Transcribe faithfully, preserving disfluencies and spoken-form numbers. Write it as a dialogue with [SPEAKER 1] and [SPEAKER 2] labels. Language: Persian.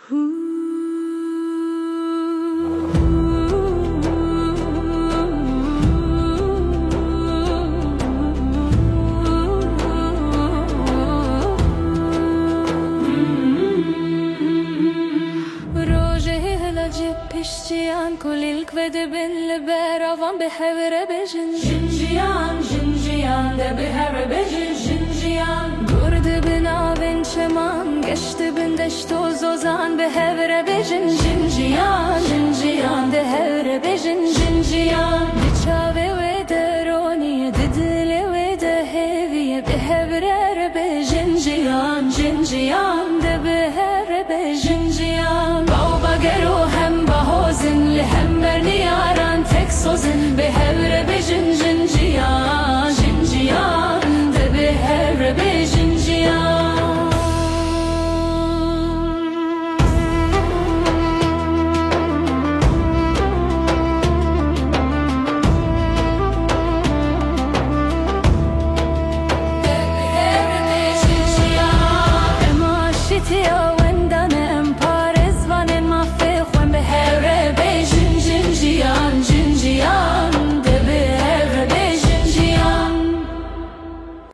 [SPEAKER 1] پشتیان کلیل کود بن لبراوان به هر بجن
[SPEAKER 2] جنجیان جنجیان ده به هر بجن جنجیان
[SPEAKER 1] گرد بناون چمان گشت بن دشت و زوزان به هر بجن
[SPEAKER 2] جنجیان جنجیان
[SPEAKER 1] ده هر بجن
[SPEAKER 2] جنجیان
[SPEAKER 1] بچاوه و درونی ددل و ده هویه به هر بجن
[SPEAKER 2] جنجیان جنجیان
[SPEAKER 1] ده به هر بجن